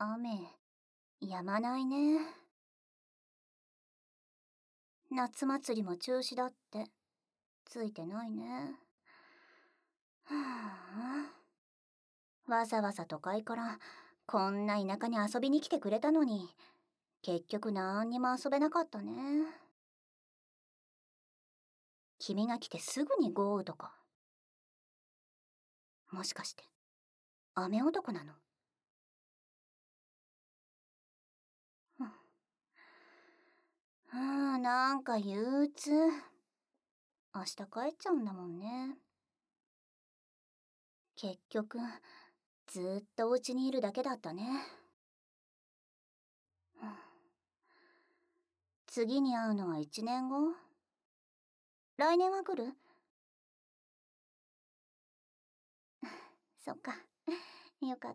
雨、止まないね。夏祭りも中止だって、ついてないね。はあ、わざわざ都会からこんな田舎に遊びに来てくれたのに、結局なんにも遊べなかったね。君が来てすぐに豪雨とか。もしかして、雨男なの？なんか憂鬱。明日帰っちゃうんだもんね。結局、ずーっとお家にいるだけだったね。次に会うのは1年後？来年は来る？そっか。よかった。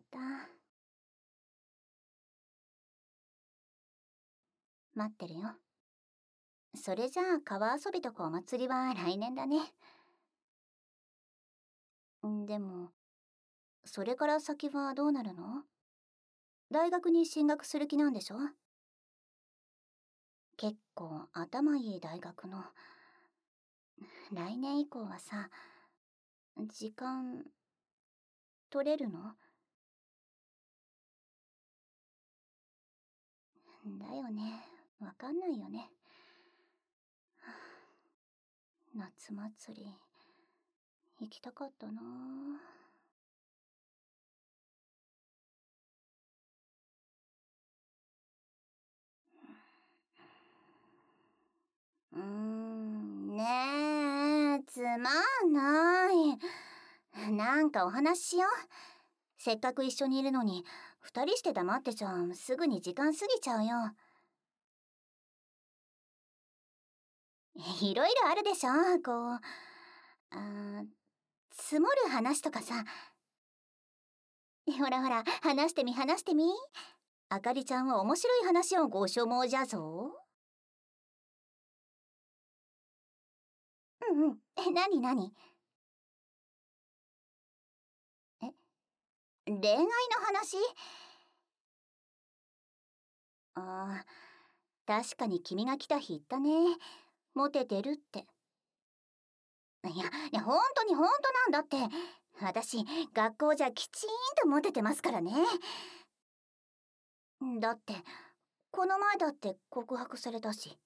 待ってるよ。それじゃあ川遊びとかお祭りは来年だね。でも、それから先はどうなるの？大学に進学する気なんでしょ？結構頭いい大学の。来年以降はさ、時間取れるの？だよね。わかんないよね。夏祭り、行きたかったな。ねえ、つまんない。なんかお話ししよう。せっかく一緒にいるのに、二人して黙ってちゃすぐに時間過ぎちゃうよ。いろいろあるでしょ、こう。積もる話とかさ。ほらほら、話してみ話してみ。あかりちゃんは面白い話をご所望じゃぞ。うんうん。なになに？え、恋愛の話？ああ、確かに君が来た日言ったね。モテてるって。本当に本当なんだって。私、学校じゃきちんとモテてますからね。だって、この前だって告白されたし。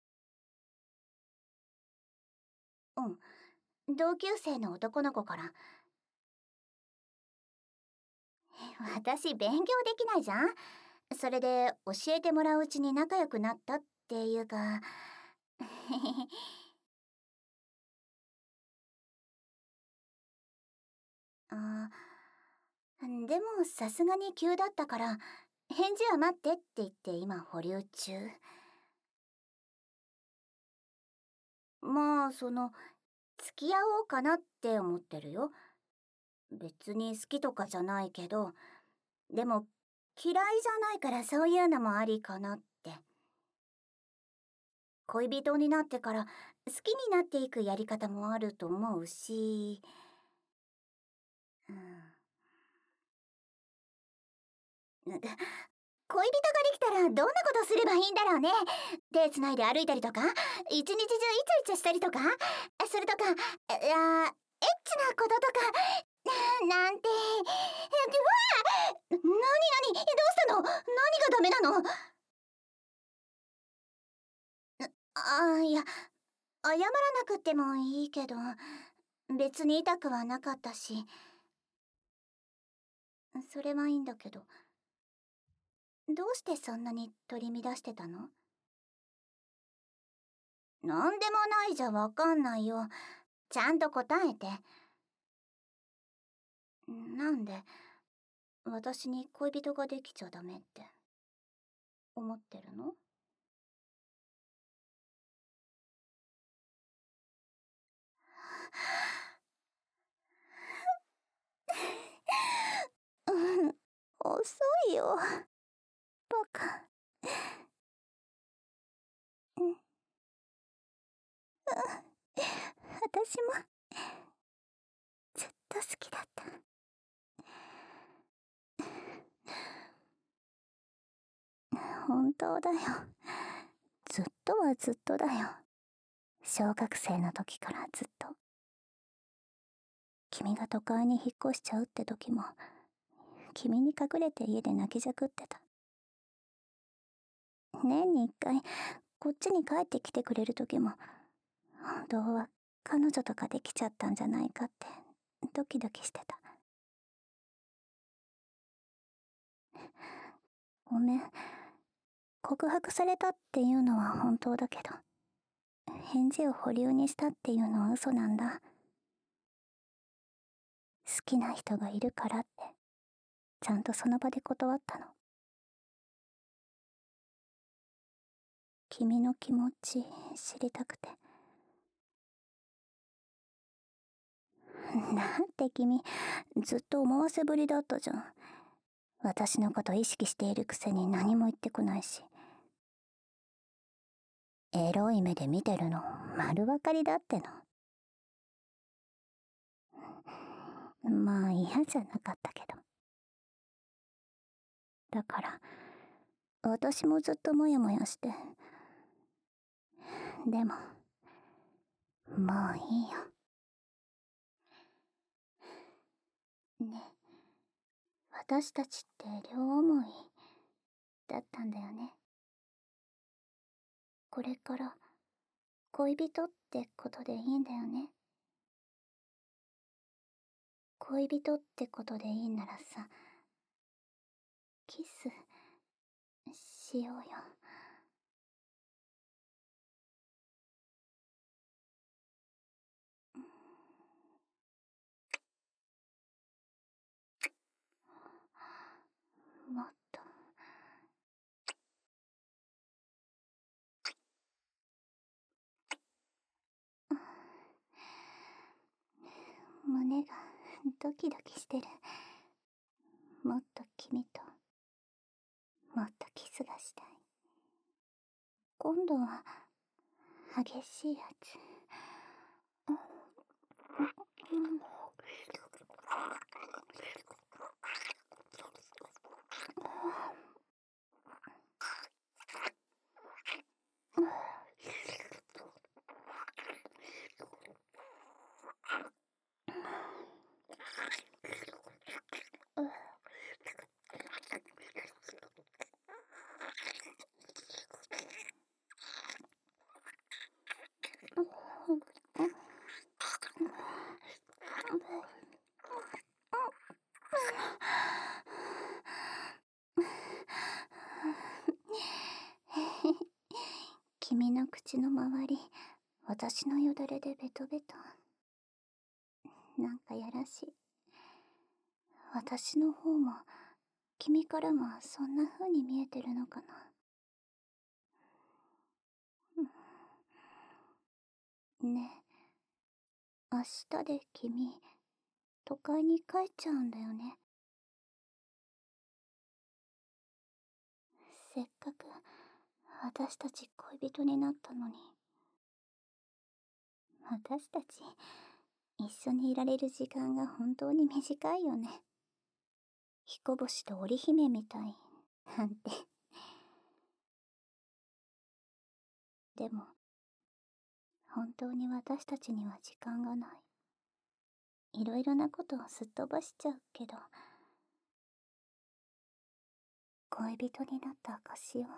うん、同級生の男の子から。私、勉強できないじゃん。それで、教えてもらううちに仲良くなったっていうか。あでもさすがに急だったから返事は待ってって言って今保留中。まあ付き合おうかなって思ってるよ。別に好きとかじゃないけど、でも嫌いじゃないからそういうのもありかなって。恋人になってから好きになっていくやり方もあると思うし、うん、恋人ができたらどんなことすればいいんだろうね。手つないで歩いたりとか、一日中イチャイチャしたりとか、それとか、エッチなこととか、なんて。なになに、どうしたの？何がダメなの？いや、謝らなくてもいいけど、別に痛くはなかったし、それはいいんだけど、どうしてそんなに取り乱してたの？なんでもないじゃわかんないよ。ちゃんと答えて。なんで、私に恋人ができちゃダメって思ってるの？うん、遅いよ。バカ。うん、うん、私もずっと好きだった。 本当だよ。ずっとはずっとだよ。小学生の時からずっと。君が都会に引っ越しちゃうって時も、君に隠れて家で泣きじゃくってた。年に一回、こっちに帰ってきてくれる時も、本当は彼女とかできちゃったんじゃないかってドキドキしてた。ごめん。告白されたっていうのは本当だけど、返事を保留にしたっていうのは嘘なんだ。好きな人がいるからって、ちゃんとその場で断ったの。君の気持ち知りたくて。なんて君、ずっと思わせぶりだったじゃん。私のこと意識しているくせに何も言ってこないし。エロい目で見てるの丸分かりだっての。まあ嫌じゃなかったけど。だから私もずっとモヤモヤして。でももういいよ。ね、私たちって両思いだったんだよね。これから恋人ってことでいいんだよね。恋人ってことでいいならさ、キスしようよ。もっと。胸がドキドキしてる。もっと君ともっとキスがしたい。今度は激しいやつ。君の口の周り、私のよだれでベトベト。なんかやらしい。私の方も君からはそんな風に見えてるのかな。ねえ、明日で君都会に帰っちゃうんだよね。せっかく私たち恋人になったのに。私たち一緒にいられる時間が本当に短いよね。彦星と織姫みたいなんて。でも本当に私たちには時間がない。いろいろなことをすっ飛ばしちゃうけど、恋人になった証を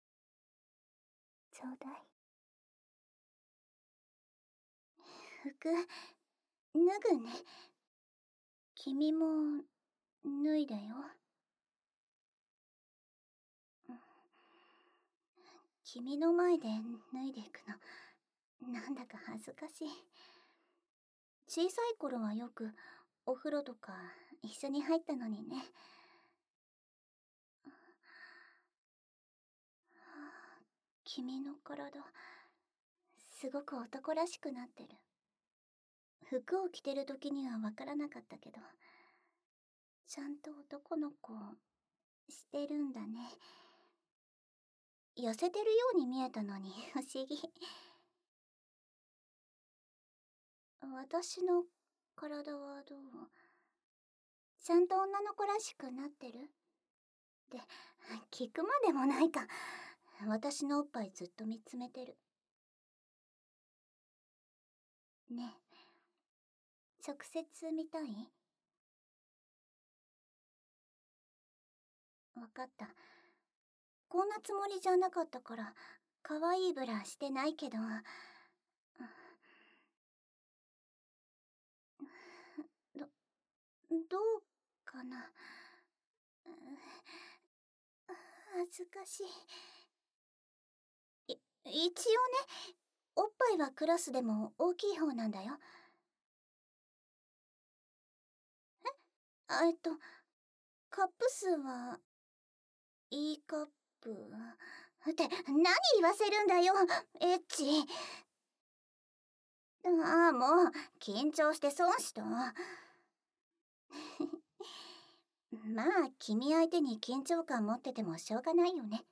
ちょうだい。服脱ぐね。君も脱いだよ。君の前で脱いでいくのなんだか恥ずかしい。小さい頃はよくお風呂とか一緒に入ったのにね。君の体すごく男らしくなってる。服を着てる時にはわからなかったけど、ちゃんと男の子してるんだね。痩せてるように見えたのに不思議。私の体はどう？ちゃんと女の子らしくなってる？ って聞くまでもないか。私のおっぱいずっと見つめてる。ねえ、直接見たい？わかった。こんなつもりじゃなかったから可愛いブラしてないけど、どどうかな。恥ずかしい。一応ね、おっぱいはクラスでも大きい方なんだよ。カップ数は E カップって何言わせるんだよ、エッチ。ああ、もう緊張して損した。まあ君相手に緊張感持っててもしょうがないよね。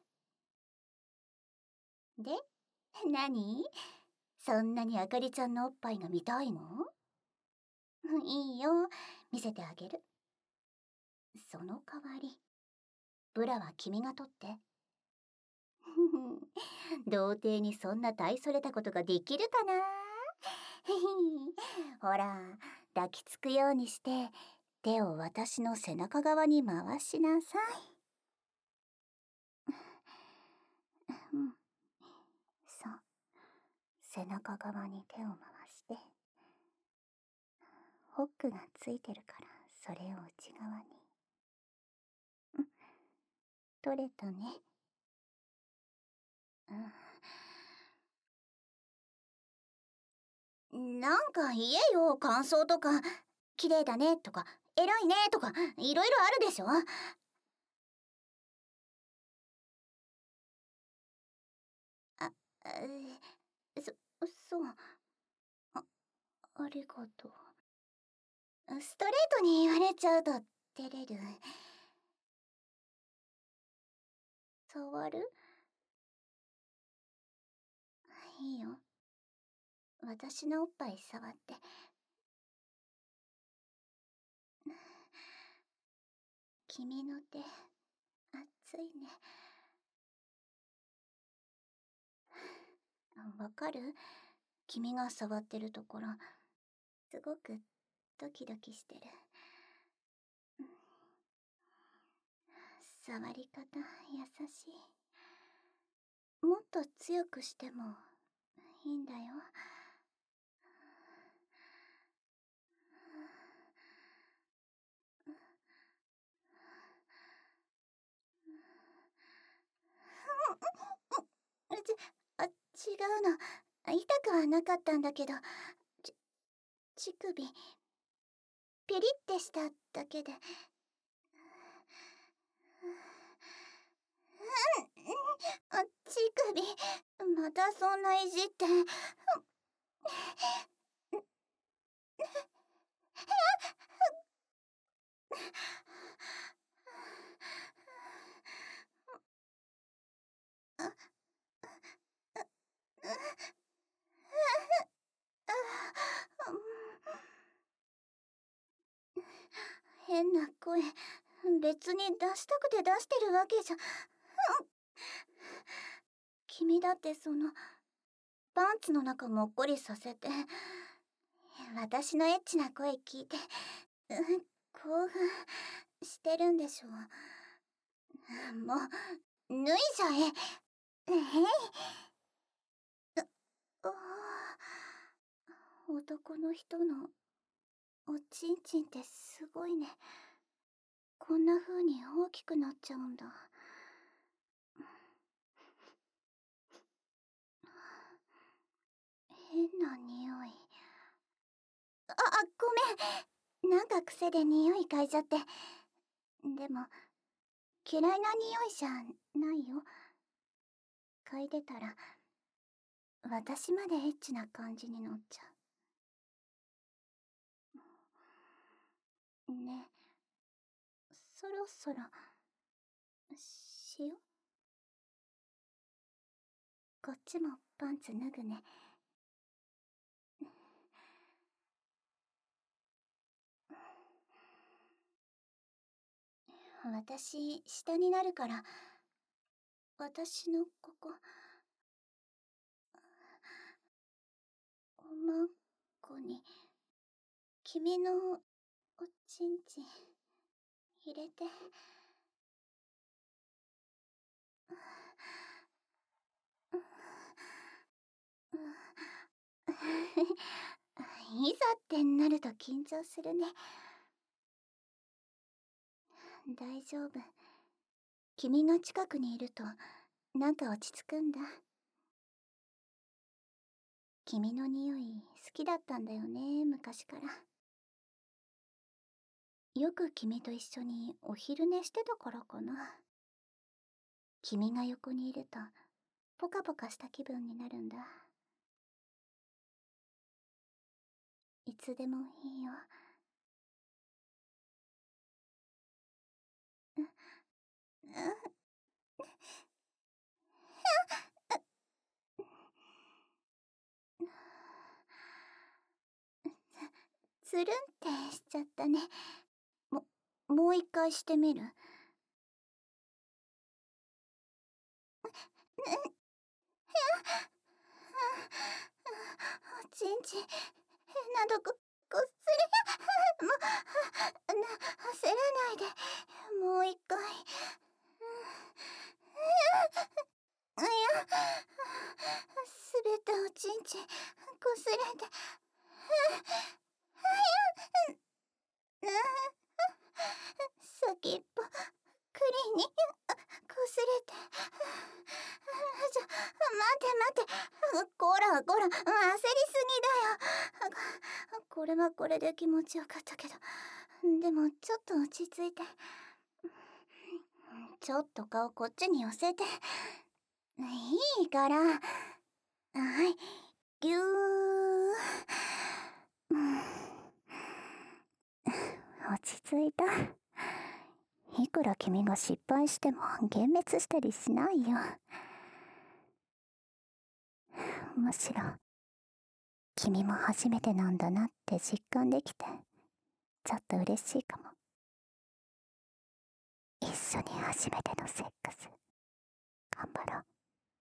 で、何？そんなにあかりちゃんのおっぱいが見たいの？いいよ、見せてあげる。その代わりブラは君が取って。童貞にそんな大それたことができるかな。ほら、抱きつくようにして手を私の背中側に回しなさい。うん、そう、背中側に手を回して、ホックがついてるからそれを内側に。取れたね。なんか言えよ、感想とか。綺麗だねとか偉いねとかいろいろあるでしょ。あ、そそう、あ、ありがとう。ストレートに言われちゃうと照れる。触る？いいよ、私のおっぱい触って。君の手熱いね。わかる？君が触ってるところすごくドキドキしてる。触り方優しい。もっと強くしてもいいんだよ。違うの。痛くはなかったんだけど、乳首ピリってしただけで。乳首またそんないじって。変な声、別に出したくて出してるわけじゃ。君だってそのパンツの中もっこりさせて私のエッチな声聞いて興奮してるんでしょ。もう脱いじゃえ。男の人のおちんちんってすごいね。こんな風に大きくなっちゃうんだ。変な匂い。ごめん、なんか癖で匂い嗅いじゃって。でも嫌いな匂いじゃないよ。嗅いでたら私までエッチな感じになっちゃう。ね、そろそろしよ。こっちもパンツ脱ぐね。 私、下になるから、私のここ、おまんこに、君のおちんちん、入れて。いざってなると緊張するね。大丈夫。君が近くにいると、なんか落ち着くんだ。君の匂い好きだったんだよね、昔から。よく君と一緒にお昼寝してたからかな。君が横にいると、ポカポカした気分になるんだ。いつでもいいよ。つるんってしちゃったね。もう一回してみる？おちんちん、変なとこ、こっそり、もう、焦らないで。もう一回。いや、すべておちんちん、こすれて。先っぽ、クリに、こすれて。待って。こら、焦りすぎだよ。これはこれで気持ちよかったけど。でも、ちょっと落ち着いて。ちょっと顔こっちに寄せて。いいから。はい。ぎゅー。落ち着いた。いくら君が失敗しても幻滅したりしないよ。むしろ、君も初めてなんだなって実感できて、ちょっと嬉しいかも。一緒に初めてのセックス、頑張ろ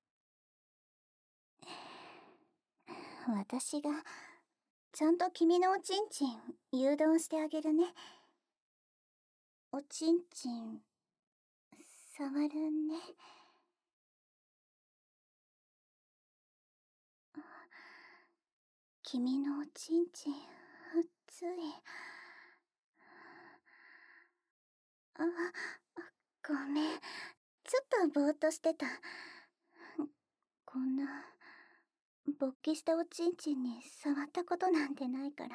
う。私が、ちゃんと君のおちんちん、誘導してあげるね。おちんちん、触るね。君のおちんちん、熱い。ごめん。ちょっとぼーっとしてた。こんな、勃起したおちんちんに触ったことなんてないから。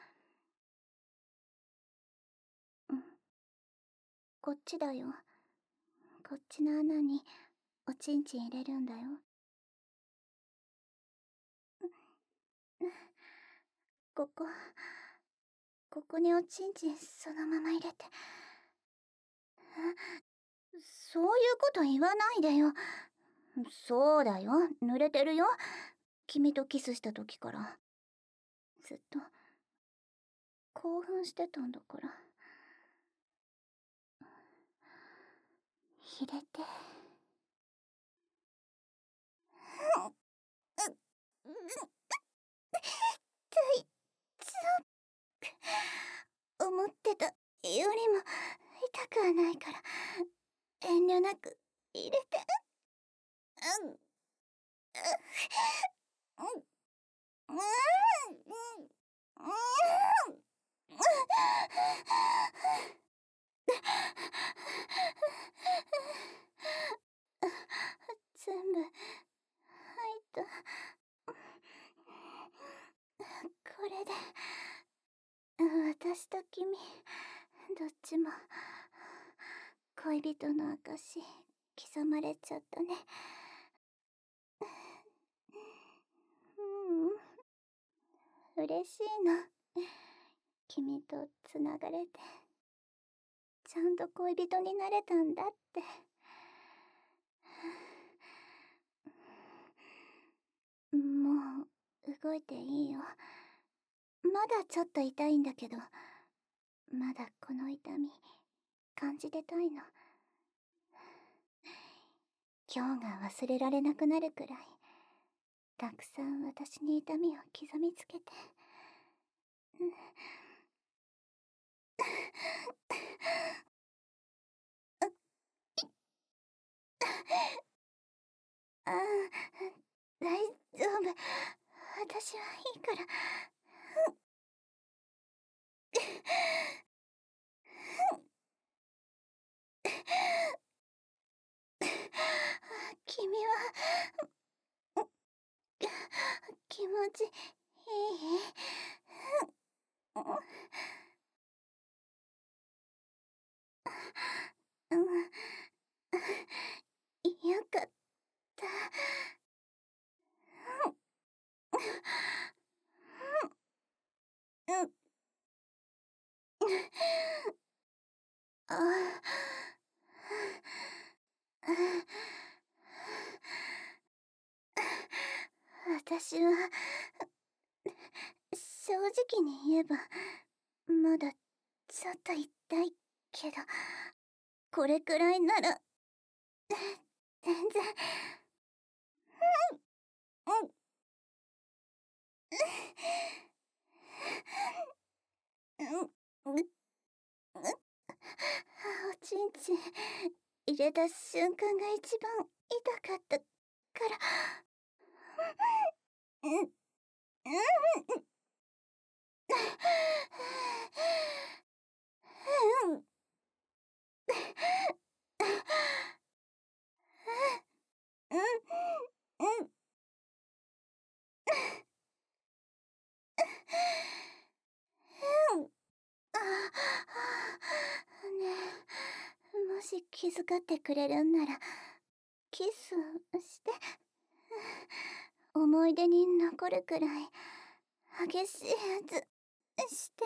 こっちだよ。こっちの穴におちんちん入れるんだよ。ここにおちんちんそのまま入れて。そういうこと言わないでよ。そうだよ、濡れてるよ。君とキスした時から。ずっと、興奮してたんだから。入れて。大丈夫。思ってたよりも痛くはないから、遠慮なく入れて。全部入った。これで私と君どっちも恋人の証刻まれちゃったね。嬉しいの。君とつながれて、ちゃんと恋人になれたんだって。もう動いていいよ。まだちょっと痛いんだけど、まだこの痛み感じてたいの。今日が忘れられなくなるくらい、たくさん私に痛みを刻みつけて。ああ、大丈夫。私はいいから。君は気持ちいい？うん、よかった。あ私は正直に言えばまだちょっと痛いけど、これくらいなら全然。おちんちん入れた瞬間が一番痛かったから。ねえ、もし気遣ってくれるんならキスして。思い出に残るくらい激しいやつして。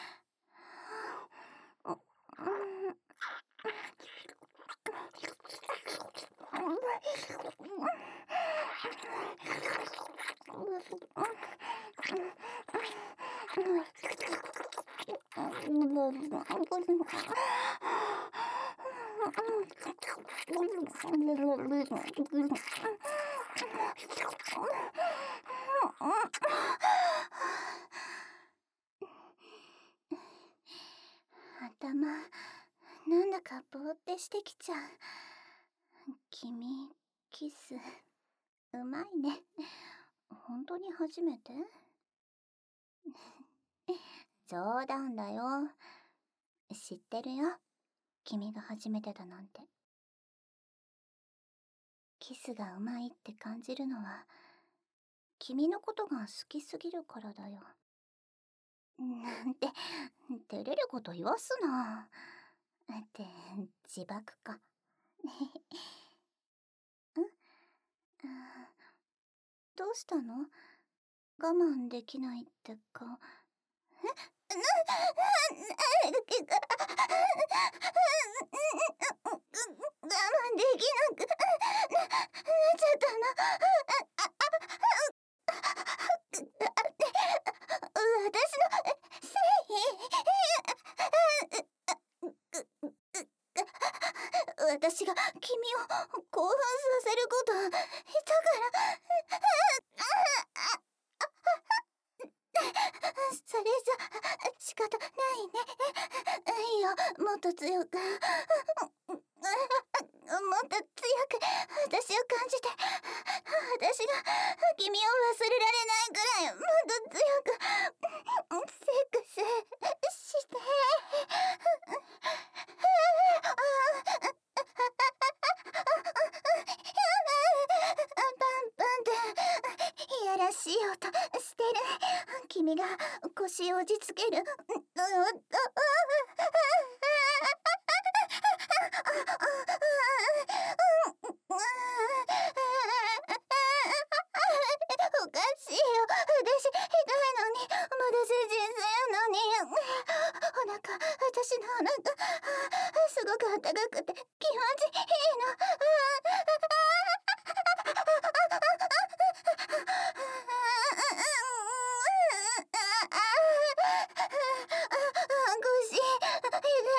頭なんだかぼーってしてきちゃう。君、キスうまいね。本当に初めて？冗談だよ。知ってるよ、君が初めてだなんて。キスがうまいって感じるのは君のことが好きすぎるからだよ。なんて照れること言わすな。って自爆か。んどうしたの？我慢できないって顔。我慢できなくなっちゃったの。私のせい？私が君を興奮させること下手からそれじゃ仕方ないね。いいよ、もっと強く、もっと強く私を感じて。私が君を忘れられないくらいもっと強くセックスして。パンパンっていやらしい音してる。君が腰を落ち着ける。おかしいよ、私痛いのに、まだ成人するのに。お腹、私のお腹すごく暖かくて気持ちいいの。腰痛い。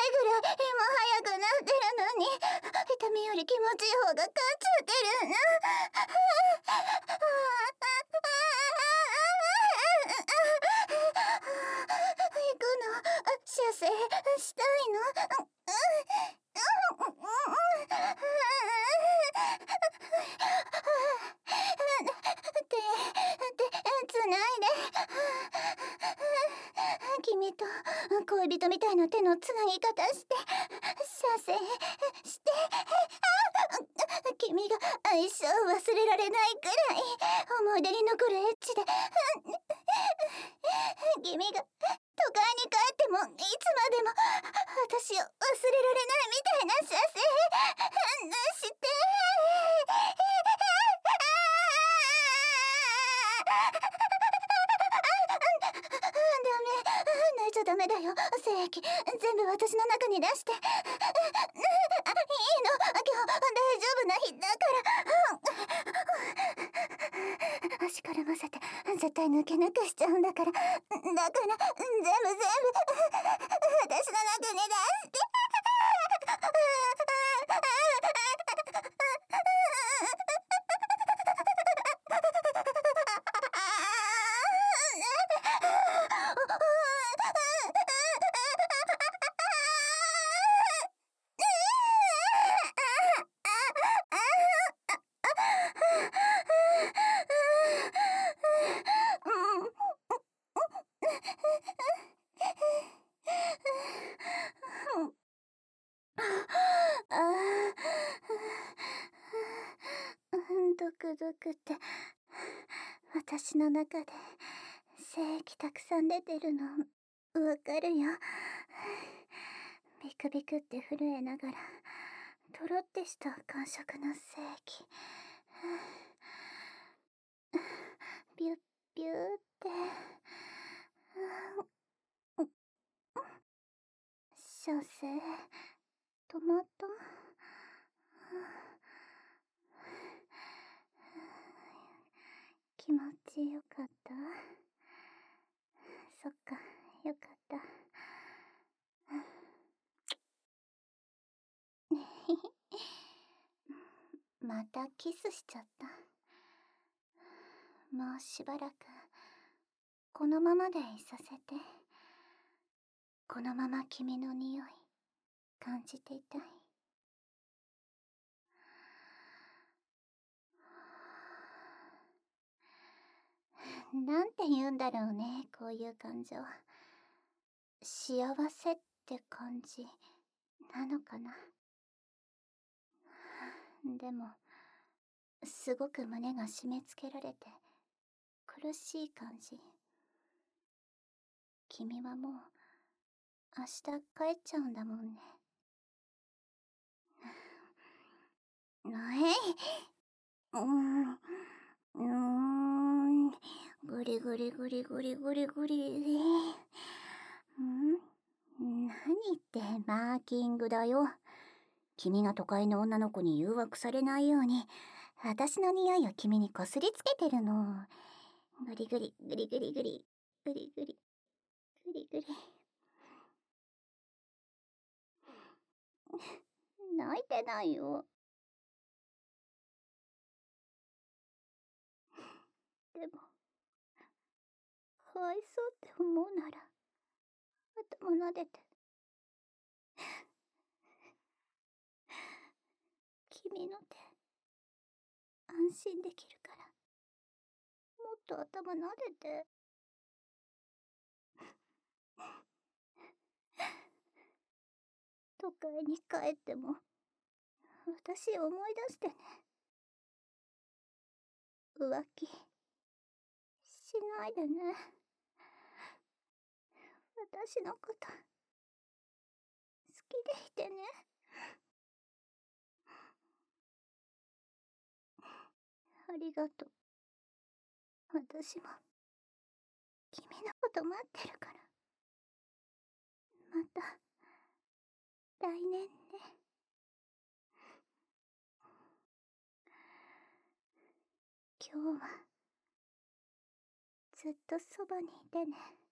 恋人みたいな手のつなぎ方して射精して君が一生忘れられないくらい思い出に残るエッチで君が都会に帰ってもいつまでも私を忘れられないみたいな射精してダメだよ、精液全部私の中に出していいの、今日大丈夫な日だから足からませて絶対抜け抜けしちゃうんだから全部私の中に出してドクドクって私の中で精液たくさん出てるのわかるよ。ビクビクって震えながらとろってした感触の精液ビュッビューって射精止まった気持ちよかった。そっか、よかった。またキスしちゃった。もうしばらくこのままでいさせて。このまま君の匂い感じていたい。なんて言うんだろうね、こういう感情。幸せって感じなのかな。でもすごく胸が締め付けられて苦しい感じ。君はもう明日帰っちゃうんだもんね。ぐりぐりぐりぐりぐりぐり。何ってマーキングだよ。君が都会の女の子に誘惑されないように私の匂いを君にこすりつけてるの。ぐりぐりぐりぐりぐりぐりぐりぐりぐり。泣いてないよ。でもかわいそうって思うなら頭撫でて。君の手安心できるからもっと頭撫でて。都会に帰っても私を思い出してね。浮気しないでね。私のこと好きでいてね。ありがとう。私も君のこと待ってるから。また来年ね。今日はずっとそばにいてね。